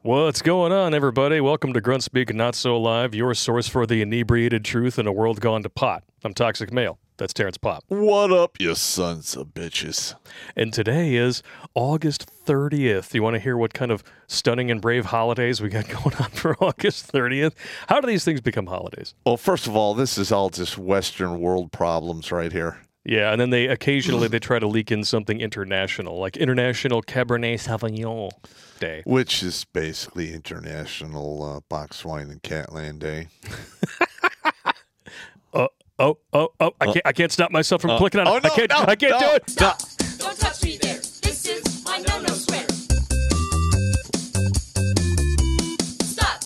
What's going on, everybody? Welcome to Grunt Speak Not So Live, your source for the inebriated truth in a world gone to pot. I'm Toxic Male. That's Terrence Pop. What up, you sons of bitches? And today is August 30th. You want to hear what kind of stunning and brave holidays we got going on for August 30th? How do these things become holidays? Well, first of all, this is all just Western world problems right here. Yeah, and then they occasionally they try to leak in something international, like International Cabernet Sauvignon Day. Which is basically International Box Wine and Catland Day. I can't stop myself from clicking on it. I can't do it. Stop! Don't touch me there. This is my no-no square. Stop!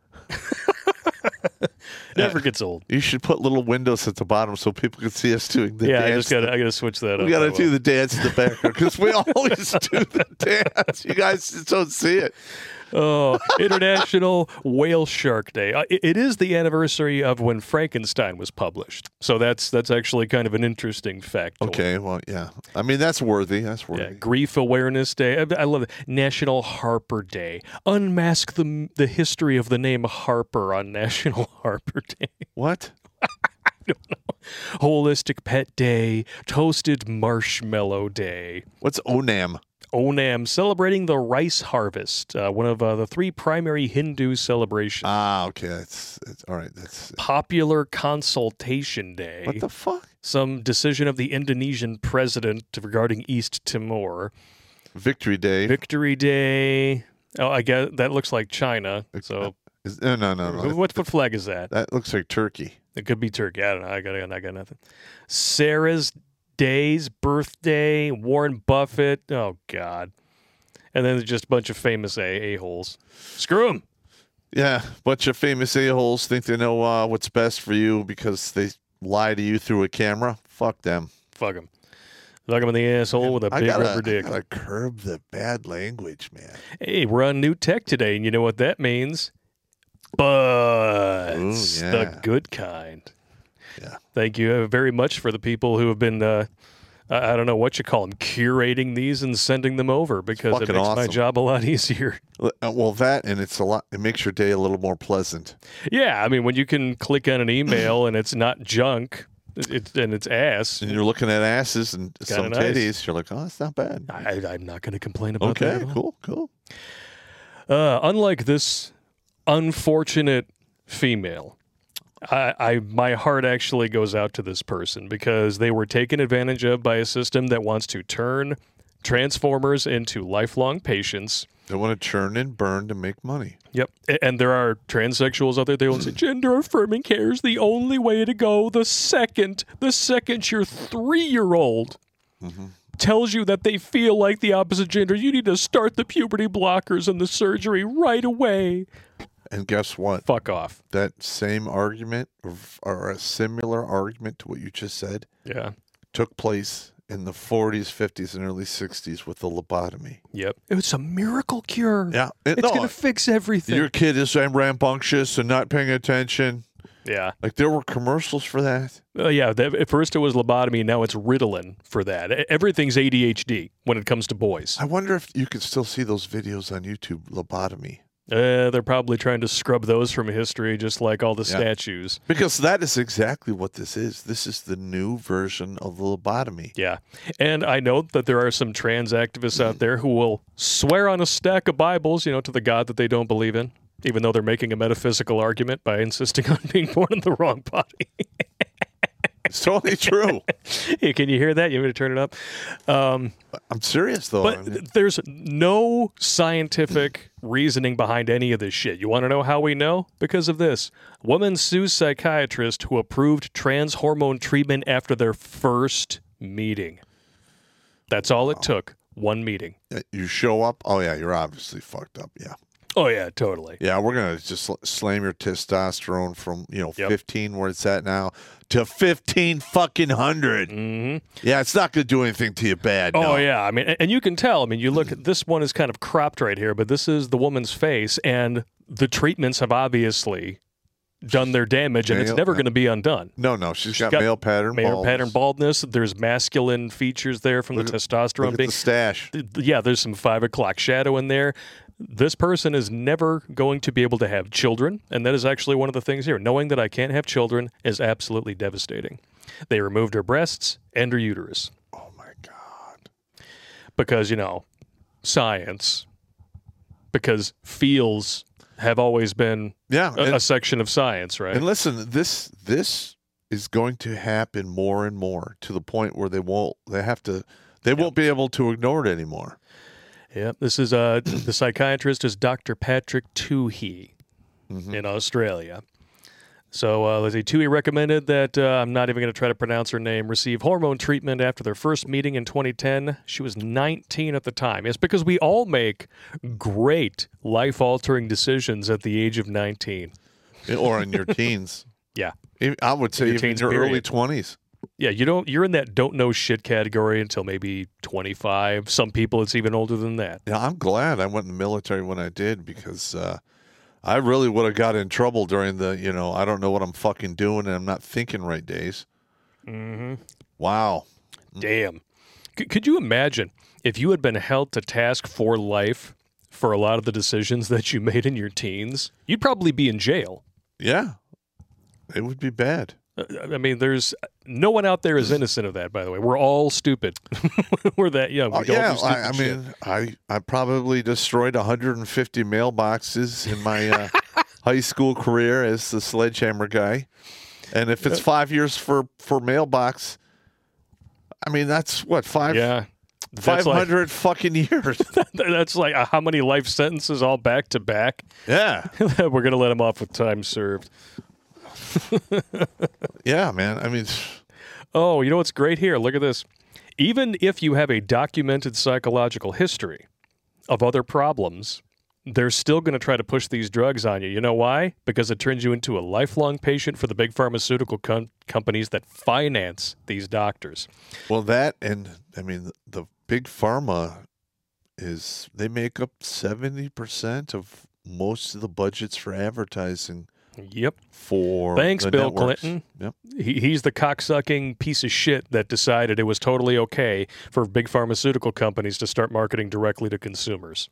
Never gets old. You should put little windows at the bottom so people can see us doing the dance. I gotta switch that up. We got to do the dance in the background because we always do the dance. You guys just don't see it. Oh, International Whale Shark Day. It is the anniversary of when Frankenstein was published. So that's actually kind of an interesting fact. Okay, well, yeah. I mean, that's worthy. Yeah, Grief Awareness Day. I love it. National Harper Day. Unmask the history of the name Harper on National Harper Day. What? I don't know. Holistic Pet Day. Toasted Marshmallow Day. What's Onam? Onam, celebrating the rice harvest, one of the three primary Hindu celebrations. Ah, okay. It's all right. That's Popular Consultation Day. what the fuck? Some decision of the Indonesian president regarding East Timor. Victory Day. Victory Day. Oh, I guess that looks like China. So No. what flag is that? That looks like Turkey. It could be Turkey. I don't know. I got nothing. Sarah's Day's birthday, Warren Buffett. Oh, God. And then there's just a bunch of famous a-holes. Screw them. Yeah, bunch of famous a-holes think they know what's best for you because they lie to you through a camera. Fuck them. Fuck them. Fuck them in the asshole with a big rubber dick. I gotta curb the bad language, man. Hey, we're on new tech today, and you know what that means? Buds. Ooh, yeah. The good kind. Yeah. Thank you very much for the people who have been, I don't know what you call them, curating these and sending them over because it fucking makes my awesome. job a lot easier. Well, that and it makes your day a little more pleasant. Yeah, I mean, when you can click on an email and it's not junk, and it's ass, And you're looking at asses and some nice. titties, you're like, oh, it's not bad. I'm not going to complain about that Okay, at all. cool. Unlike this unfortunate female, my heart actually goes out to this person because they were taken advantage of by a system that wants to turn Transformers into lifelong patients. They want to churn and burn to make money. Yep. And there are transsexuals out there. They will say gender affirming care is the only way to go. The second your 3-year-old tells you that they feel like the opposite gender, you need to start the puberty blockers and the surgery right away. And guess what? Fuck off. That same argument or a similar argument to what you just said Yeah. took place in the 40s, 50s, and early 60s with the lobotomy. Yep. It's a miracle cure. Yeah. It's going to fix everything. Your kid is rambunctious and not paying attention. Yeah. Like there were commercials for that. Yeah. At first it was lobotomy. Now it's Ritalin for that. Everything's ADHD when it comes to boys. I wonder if you can still see those videos on YouTube, lobotomy. They're probably trying to scrub those from history just like all the statues. Because that is exactly what this is. This is the new version of the lobotomy. Yeah. And I know that there are some trans activists out there who will swear on a stack of Bibles, to the God that they don't believe in, even though they're making a metaphysical argument by insisting on being born in the wrong body. It's totally true. Hey, can you hear that? You want me to turn it up? I'm serious, though. But there's no scientific reasoning behind any of this shit. You want to know how we know? Because of this. Woman sues psychiatrist who approved trans hormone treatment after their first meeting. That's all it took. One meeting. You show up. Oh, yeah, you're obviously fucked up. Yeah. Oh, yeah, totally. Yeah, we're going to just slam your testosterone from, 15 where it's at now to 15 fucking hundred. Mm-hmm. Yeah, it's not going to do anything to you bad. Oh, no. yeah. I mean, and you can tell. I mean, you look at this one is kind of cropped right here, but this is the woman's face, and the treatments have obviously done their damage, and it's never going to be undone. No, she's got male pattern baldness. There's masculine features there from the testosterone look at being the stash. Yeah, there's some 5 o'clock shadow in there. this person is never going to be able to have children, and that is actually one of the things here. Knowing that I can't have children is absolutely devastating. They removed her breasts and her uterus. Oh, my God. Because, science, because feels have always been Yeah. a section of science, right? And listen, this is going to happen more and more to the point where they won't be able to ignore it anymore. Yeah, this is the psychiatrist is Dr. Patrick Toohey in Australia. So let's see, Toohey recommended that, I'm not even going to try to pronounce her name, receive hormone treatment after their first meeting in 2010. She was 19 at the time. It's because we all make great life-altering decisions at the age of 19. Or in your teens. Yeah. I would say your even in teens your early period. 20s. Yeah, you're in that don't know shit category until maybe 25. Some people it's even older than that. Yeah, I'm glad I went in the military when I did because I really would have got in trouble during the, I don't know what I'm fucking doing and I'm not thinking right days. Mm-hmm. Wow. Damn. Could you imagine if you had been held to task for life for a lot of the decisions that you made in your teens? You'd probably be in jail. Yeah. It would be bad. I mean, there's no one out there is innocent of that, by the way. We're all stupid. We're that young. We don't do stupid shit. I probably destroyed 150 mailboxes in my high school career as the sledgehammer guy. And if it's 5 years for mailbox, I mean, that's what, 500 fucking years. That's like how many life sentences all back to back? Yeah. We're going to let him off with time served. Yeah, man. I mean, oh, you know what's great here? Look at this. Even if you have a documented psychological history of other problems, they're still going to try to push these drugs on you. You know why? Because it turns you into a lifelong patient for the big pharmaceutical companies that finance these doctors. well, that and I mean, the big pharma they make up 70% of most of the budgets for advertising. Yep. For Thanks, the Bill networks. Clinton. Yep. He's the cocksucking piece of shit that decided it was totally okay for big pharmaceutical companies to start marketing directly to consumers.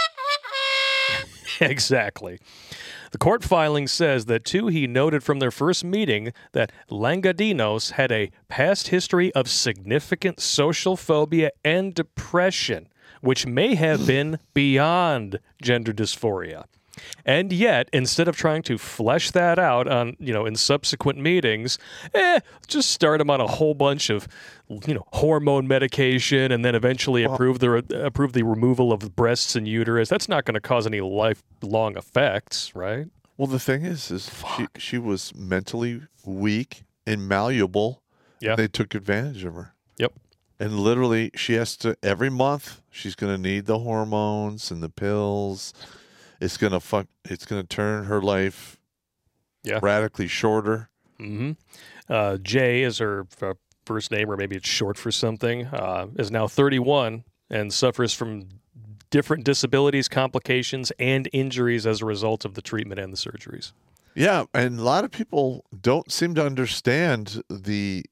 Exactly. The court filing says that Toohey noted from their first meeting that Langadinos had a past history of significant social phobia and depression, which may have been beyond gender dysphoria. And yet, instead of trying to flesh that out on, in subsequent meetings, just start him on a whole bunch of, hormone medication and then eventually approve the removal of breasts and uterus. That's not going to cause any lifelong effects, right? Well, the thing is she was mentally weak and malleable. Yeah. And they took advantage of her. Yep. And literally, she has to, every month, she's going to need the hormones and the pills. It's going to turn her life radically shorter. Mm-hmm. Jay is her first name, or maybe it's short for something, is now 31 and suffers from different disabilities, complications, and injuries as a result of the treatment and the surgeries. Yeah, and a lot of people don't seem to understand the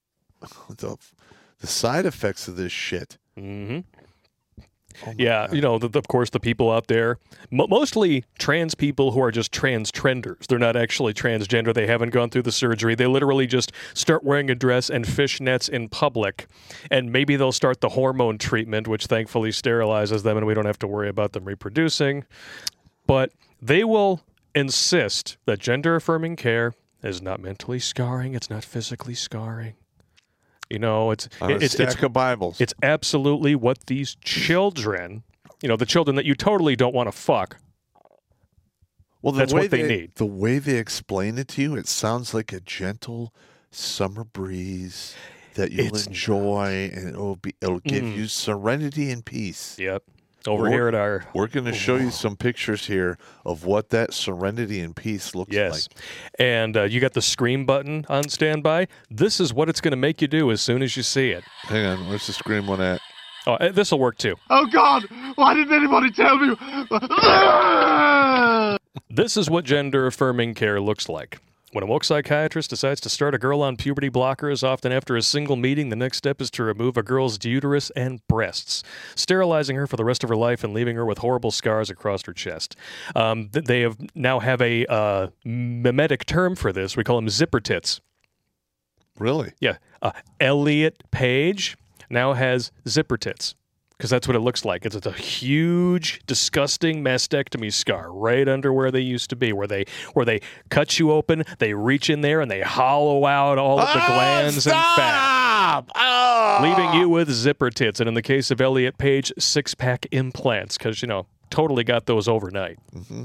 side effects of this shit. Mm-hmm. Oh yeah, God. of course, the people out there, mostly trans people who are just trans trenders. They're not actually transgender. They haven't gone through the surgery. They literally just start wearing a dress and fishnets in public. And maybe they'll start the hormone treatment, which thankfully sterilizes them and we don't have to worry about them reproducing. But they will insist that gender-affirming care is not mentally scarring. It's not physically scarring. It's A stack of Bibles. It's absolutely what these children, the children that you totally don't want to fuck. Well, that's what they need. The way they explain it to you, it sounds like a gentle summer breeze that you'll enjoy, and it'll give you serenity and peace. Yep. Here at our... We're going to show you some pictures here of what that serenity and peace looks like. And you got the scream button on standby. This is what it's going to make you do as soon as you see it. Hang on. Where's the scream one at? Oh, this will work too. Oh, God! Why didn't anybody tell me? This is what gender-affirming care looks like. When a woke psychiatrist decides to start a girl on puberty blockers, often after a single meeting, the next step is to remove a girl's uterus and breasts, sterilizing her for the rest of her life and leaving her with horrible scars across her chest. They now have a mimetic term for this. We call them zipper tits. Really? Yeah. Elliot Page now has zipper tits. Because that's what it looks like. It's a huge, disgusting mastectomy scar right under where they used to be, where they cut you open, they reach in there, and they hollow out all of the glands and fat, leaving you with zipper tits. And in the case of Elliot Page, 6-pack implants, because, totally got those overnight. Mm-hmm.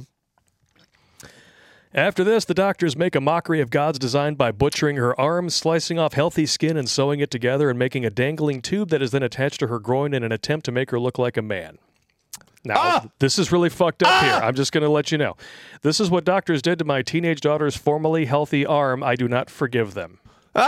After this, the doctors make a mockery of God's design by butchering her arms, slicing off healthy skin and sewing it together and making a dangling tube that is then attached to her groin in an attempt to make her look like a man. Now, this is really fucked up here. I'm just going to let you know. This is what doctors did to my teenage daughter's formerly healthy arm. I do not forgive them.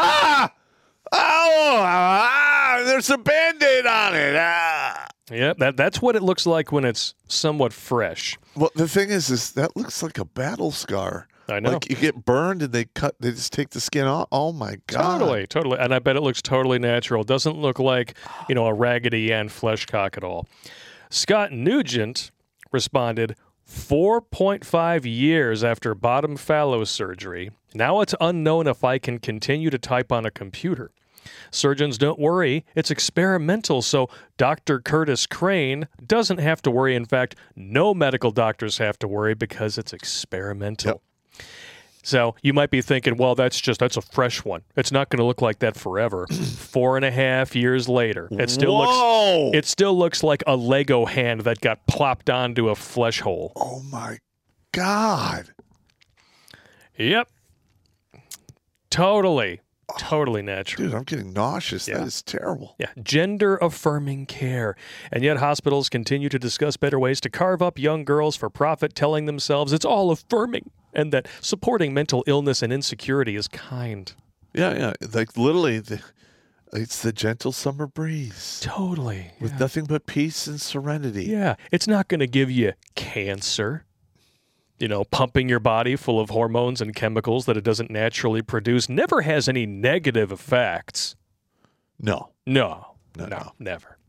There's a Band-Aid on it. Yeah, that's what it looks like when it's somewhat fresh. Well, the thing is that looks like a battle scar. I know. Like you get burned and they just take the skin off. Oh my God. Totally. And I bet it looks totally natural. It doesn't look like, a Raggedy Ann fleshcock at all. Scott Nugent responded 4.5 years after bottom fallow surgery. Now it's unknown if I can continue to type on a computer. Surgeons don't worry, it's experimental, so Dr. Curtis Crane doesn't have to worry. In fact, no medical doctors have to worry because it's experimental. Yep. So you might be thinking, well, that's a fresh one. It's not going to look like that forever. 4.5 years later, it still looks like a Lego hand that got plopped onto a flesh hole. Oh my God. Yep. Totally natural. Dude, I'm getting nauseous. Yeah. That is terrible. Yeah, gender-affirming care. And yet hospitals continue to discuss better ways to carve up young girls for profit, telling themselves it's all affirming and that supporting mental illness and insecurity is kind. Yeah. Like literally, it's the gentle summer breeze. Totally. With nothing but peace and serenity. Yeah, it's not going to give you cancer. Pumping your body full of hormones and chemicals that it doesn't naturally produce never has any negative effects. No, never.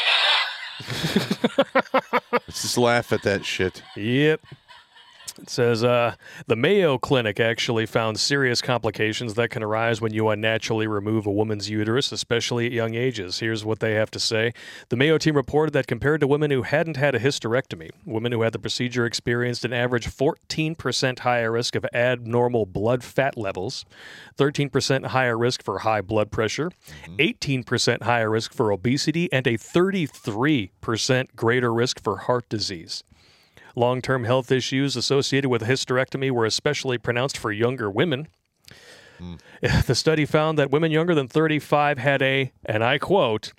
Let's just laugh at that shit. Yep. It says, the Mayo Clinic actually found serious complications that can arise when you unnaturally remove a woman's uterus, especially at young ages. Here's what they have to say. The Mayo team reported that compared to women who hadn't had a hysterectomy, women who had the procedure experienced an average 14% higher risk of abnormal blood fat levels, 13% higher risk for high blood pressure, 18% higher risk for obesity, and a 33% greater risk for heart disease. Long-term health issues associated with a hysterectomy were especially pronounced for younger women. The study found that women younger than 35 had a, and I quote,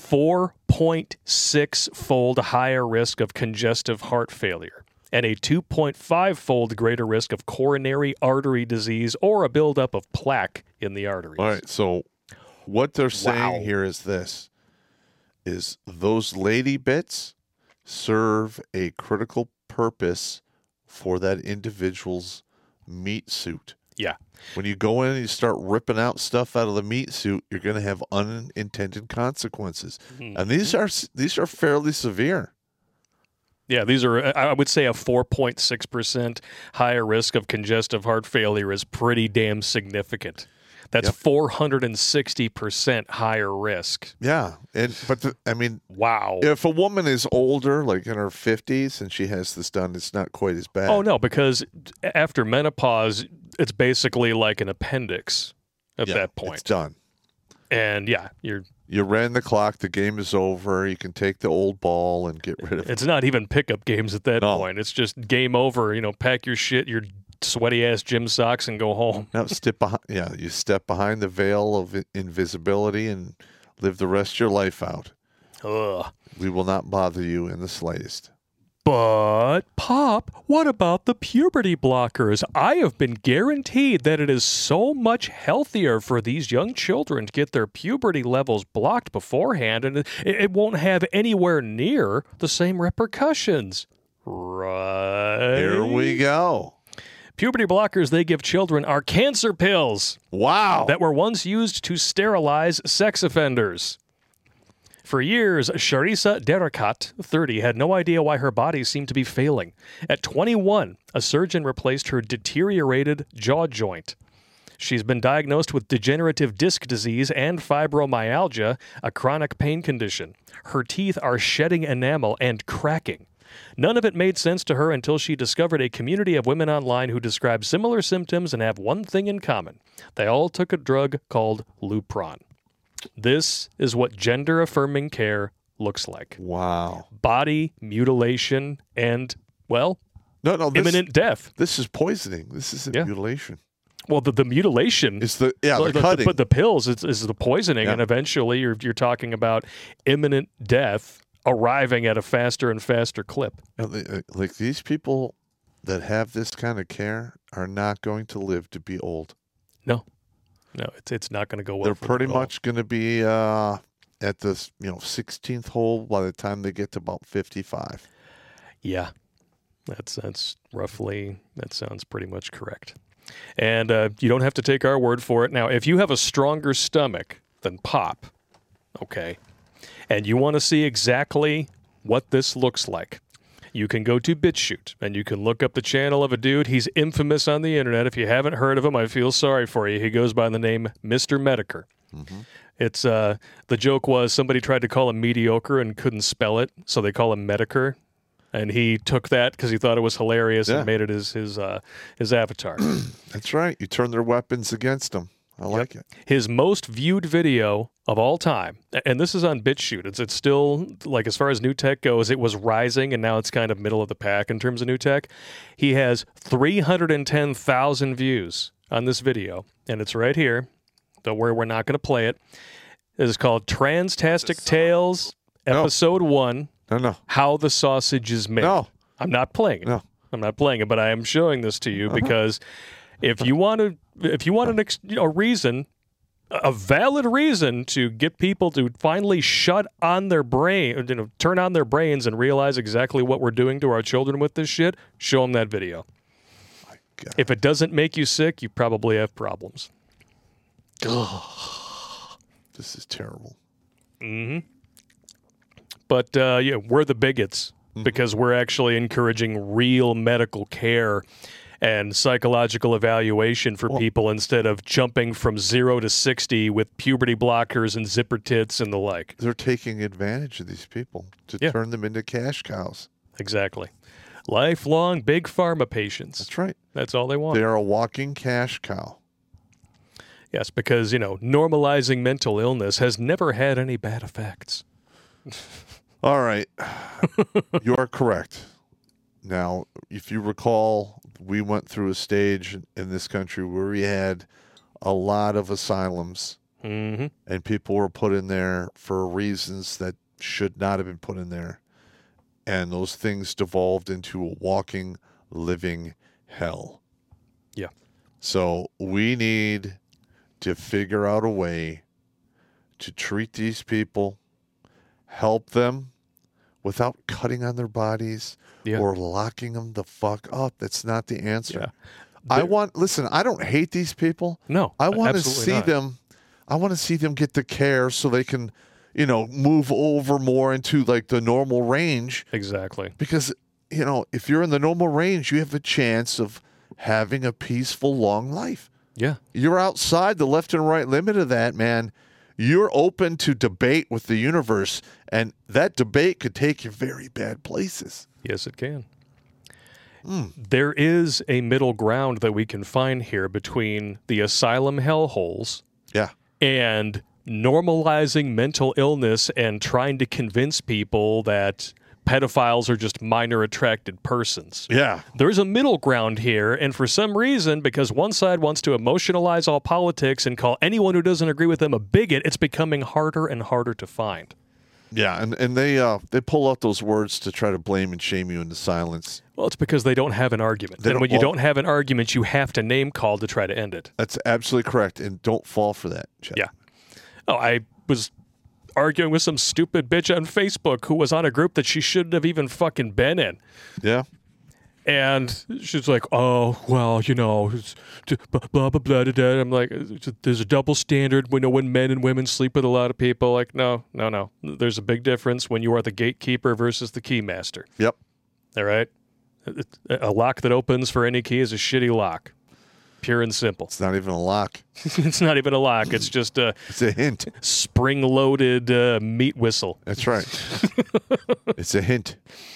4.6-fold higher risk of congestive heart failure and a 2.5-fold greater risk of coronary artery disease or a buildup of plaque in the arteries. All right, so what they're saying here is this, is those lady bits serve a critical purpose for that individual's meat suit. Yeah. When you go in and you start ripping out stuff out of the meat suit, you're going to have unintended consequences. And these are fairly severe. Yeah, these are, I would say a 4.6% higher risk of congestive heart failure is pretty damn significant. That's 460% higher risk. Yeah. Wow. If a woman is older, like in her 50s, and she has this done, it's not quite as bad. Oh, no, because after menopause, it's basically like an appendix at that point. It's done. And you ran the clock. The game is over. You can take the old ball and get rid of it. It's not even pickup games at that point. It's just game over. Pack your shit, your sweaty ass gym socks, and go home. Now you step behind the veil of invisibility and live the rest of your life out. Ugh. We will not bother you in the slightest. But, Pop, what about the puberty blockers? I have been guaranteed that it is so much healthier for these young children to get their puberty levels blocked beforehand, and it won't have anywhere near the same repercussions. Right? Here we go. Puberty blockers they give children are cancer pills Wow. that were once used to sterilize sex offenders. For years, Sharissa Derakat, 30, had no idea why her body seemed to be failing. At 21, a surgeon replaced her deteriorated jaw joint. She's been diagnosed with degenerative disc disease and fibromyalgia, a chronic pain condition. Her teeth are shedding enamel and cracking. None of it made sense to her until she discovered a community of women online who describe similar symptoms and have one thing in common. They all took a drug called Lupron. This is what gender-affirming care looks like. Wow. Body mutilation and, well, No, imminent death. This is poisoning. This isn't Yeah. mutilation. Well, the mutilation It's the cutting. But the pills is the poisoning, Yeah. and eventually you're talking about imminent death arriving at a faster and faster clip. Like these people that have this kind of care are not going to live to be old. No, it's not going to go well. They're for them pretty at all. much going to be at this 16th hole by the time they get to about 55. Yeah, that's roughly, that sounds pretty much correct. And you don't have to take our word for it. Now, if you have a stronger stomach than Pop, okay, and you want to see exactly what this looks like, you can go to BitChute and you can look up the channel of a dude. He's infamous on the internet. If you haven't heard of him, I feel sorry for you. He goes by the name Mr. Medicare. It's the joke was somebody tried to call him mediocre and couldn't spell it, so they call him Medicare. And he took that because he thought it was hilarious Yeah. and made it his avatar. That's right. You turn their weapons against them. I like it. His most viewed video of all time, and this is on BitChute. It's still, like, as far as new tech goes, it was rising, and now it's kind of middle of the pack in terms of new tech. He has 310,000 views on this video, and it's right here. Don't worry, we're not going to play it. It is called Transtastic Tales, Episode 1, No. How the Sausage is Made. No. I'm not playing it. No. I'm not playing it, but I am showing this to you because if you want a reason, a valid reason to get people to finally shut on their brain, turn on their brains and realize exactly what we're doing to our children with this shit, show them that video. God. If it doesn't make you sick, you probably have problems. This is terrible. But yeah, we're the bigots because we're actually encouraging real medical care and psychological evaluation for people instead of jumping from 0 to 60 with puberty blockers and zipper tits and the like. They're taking advantage of these people to Yeah. turn them into cash cows. Exactly. Lifelong big pharma patients. That's right. That's all they want. They are a walking cash cow. Yes, because, normalizing mental illness has never had any bad effects. All right. You are correct. Now, if you recall, we went through a stage in this country where we had a lot of asylums and people were put in there for reasons that should not have been put in there. And those things devolved into a walking, living hell. Yeah. So we need to figure out a way to treat these people, help them without cutting on their bodies or locking them the fuck up. That's not the answer. Yeah. I don't hate these people. No, I want to absolutely see not. them. I want to see them get the care so they can, move over more into like the normal range. Exactly. Because, if you're in the normal range, you have a chance of having a peaceful, long life. Yeah. You're outside the left and right limit of that, man. You're open to debate with the universe, and that debate could take you very bad places. Yes, it can. There is a middle ground that we can find here between the asylum hellholes Yeah. and normalizing mental illness and trying to convince people that pedophiles are just minor attracted persons. Yeah. There's a middle ground here, and for some reason, because one side wants to emotionalize all politics and call anyone who doesn't agree with them a bigot, it's becoming harder and harder to find. Yeah, and they pull out those words to try to blame and shame you into silence. Well, it's because they don't have an argument. They And don't- when you well- don't have an argument, you have to name call to try to end it. That's absolutely correct, and don't fall for that, Jeff. Yeah. Oh, I was arguing with some stupid bitch on Facebook who was on a group that she shouldn't have even fucking been in. Yeah. And she's like, oh, well, it's blah, blah, blah, blah, blah. I'm like, there's a double standard when men and women sleep with a lot of people. Like, no. There's a big difference when you are the gatekeeper versus the keymaster. Yep. All right? A lock that opens for any key is a shitty lock. Pure and simple. It's not even a lock. It's not even a lock. It's just a It's a hint. spring-loaded meat whistle. That's right. It's a hint.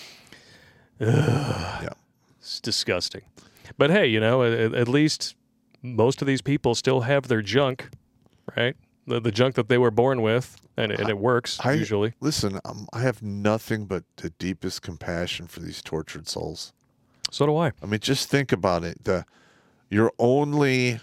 Yeah. It's disgusting. But hey, at least most of these people still have their junk, right? The junk that they were born with, and it works usually. Listen, I have nothing but the deepest compassion for these tortured souls. So do I. I mean, just think about it. Your only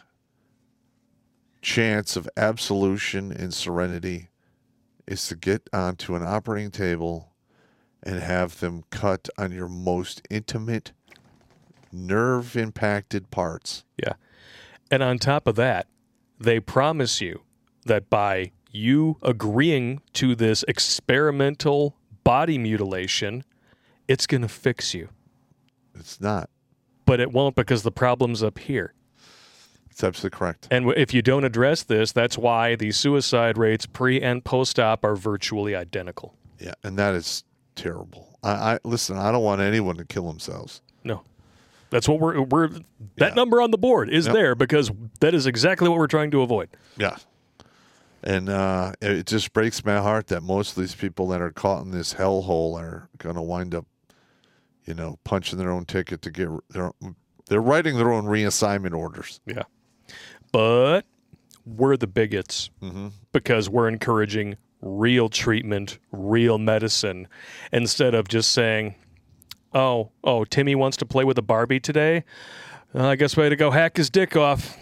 chance of absolution and serenity is to get onto an operating table and have them cut on your most intimate, nerve-impacted parts. Yeah. And on top of that, they promise you that by you agreeing to this experimental body mutilation, it's going to fix you. It's not. But it won't, because the problem's up here. It's absolutely correct. And if you don't address this, that's why the suicide rates pre and post-op are virtually identical. Yeah, and that is terrible. Listen, I don't want anyone to kill themselves. No. That's what that number on the board is there, because that is exactly what we're trying to avoid. Yeah. And it just breaks my heart that most of these people that are caught in this hellhole are going to wind up, punching their own ticket to get they're writing their own reassignment orders. Yeah. But we're the bigots because we're encouraging real treatment, real medicine, instead of just saying, oh, Timmy wants to play with a Barbie today. I guess we had to go hack his dick off.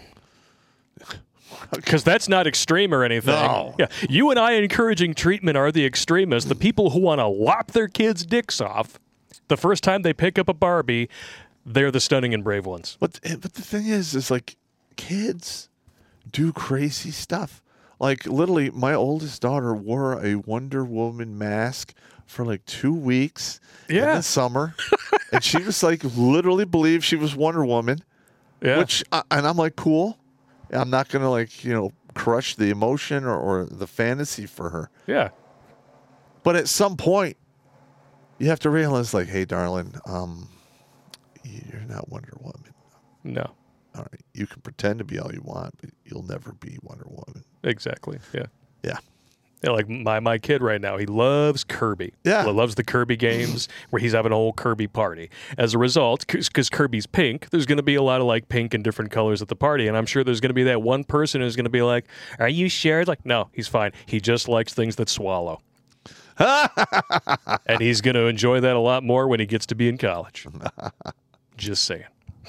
Because that's not extreme or anything. No. Yeah, you and I encouraging treatment are the extremists. The people who want to lop their kids' dicks off the first time they pick up a Barbie, they're the stunning and brave ones. But the thing is like, kids do crazy stuff. Like, literally, my oldest daughter wore a Wonder Woman mask for like 2 weeks in the summer. And she was like, literally believed she was Wonder Woman. Yeah. And I'm like, cool. I'm not going to crush the emotion or the fantasy for her. Yeah. But at some point, you have to realize, like, hey, darling, you're not Wonder Woman. No. All right. You can pretend to be all you want, but you'll never be Wonder Woman. Exactly. Yeah. Yeah. Yeah, like my kid right now, he loves Kirby. Yeah. He loves the Kirby games where he's having a whole Kirby party. As a result, because Kirby's pink, there's going to be a lot of like pink and different colors at the party. And I'm sure there's going to be that one person who's going to be like, are you sure? Like, no, he's fine. He just likes things that swallow. And he's going to enjoy that a lot more when he gets to be in college. Just saying.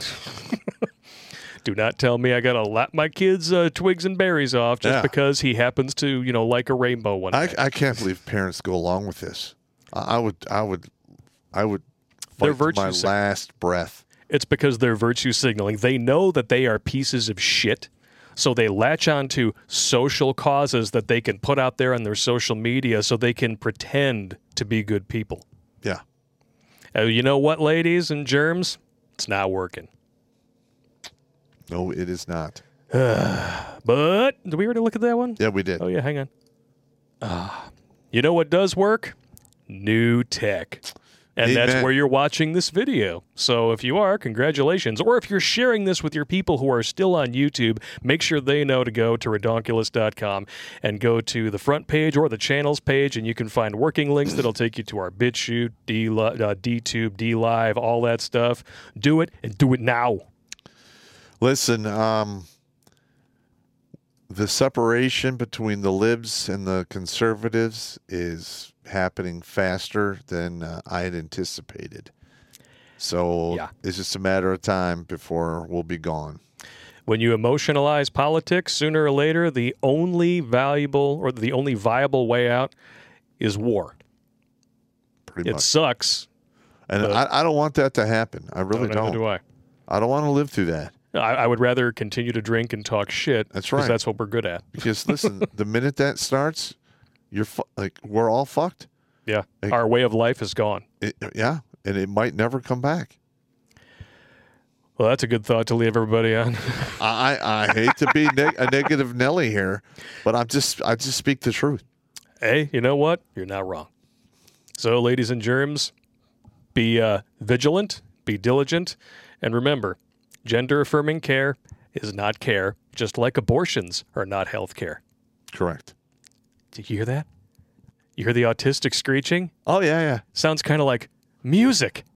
Do not tell me I got to lap my kids' twigs and berries off just because he happens to, like a rainbow one day. I can't believe parents go along with this. I would They're fight virtue to my signaling. last breath. It's because they're virtue signaling. They know that they are pieces of shit, so they latch onto social causes that they can put out there on their social media so they can pretend to be good people. Yeah. You know what, ladies and germs? It's not working. No, it is not. But did we already look at that one? Yeah, we did. Oh, yeah, hang on. You know what does work? New tech. And that's Amen. where you're watching this video. So if you are, congratulations. Or if you're sharing this with your people who are still on YouTube, make sure they know to go to redonkulous.com and go to the front page or the channels page, and you can find working links that'll take you to our BitChute, DTube, DLive, all that stuff. Do it, and do it now. Listen, the separation between the libs and the conservatives is happening faster than I had anticipated. So it's just a matter of time before we'll be gone. When you emotionalize politics, sooner or later, the only valuable or the only viable way out is war. Pretty It much. sucks. And I don't want that to happen. I really Neither don't. do I. I don't want to live through that. I would rather continue to drink and talk shit. That's 'cause right. That's what we're good at. Because listen, the minute that starts, we're all fucked. Yeah. Like- Our way of life is gone. And it might never come back. Well, that's a good thought to leave everybody on. I hate to be a negative Nelly here, but I just speak the truth. Hey, you know what? You're not wrong. So, ladies and germs, be vigilant, be diligent, and remember, gender-affirming care is not care, just like abortions are not health care. Correct. Did you hear that? You hear the autistic screeching? Oh, yeah. Sounds kind of like music.